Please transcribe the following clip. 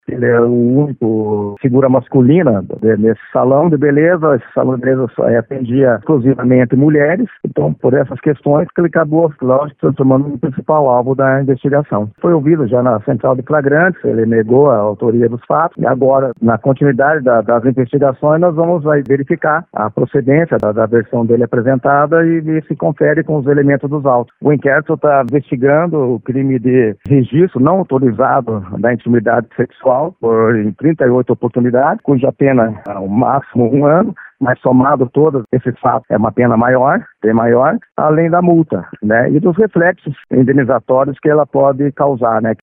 Ele é o único figura masculina nesse salão de beleza. Esse salão de beleza atendia exclusivamente mulheres. Então, por essas questões, que ele acabou, lógico, se transformando no principal alvo da investigação. Foi ouvido já na central de flagrantes, ele negou a autoria dos fatos. E agora, na continuidade das investigações, nós vamos verificar a procedência da versão dele apresentada e ver se confere com os elementos dos autos. O inquérito está investigando o crime de registro não autorizado da intimidade sexual em 38 oportunidades, cuja pena é o máximo 1 ano, mas somado todos esses fatos é uma pena maior, bem maior, além da multa, né, e dos reflexos indenizatórios que ela pode causar, né.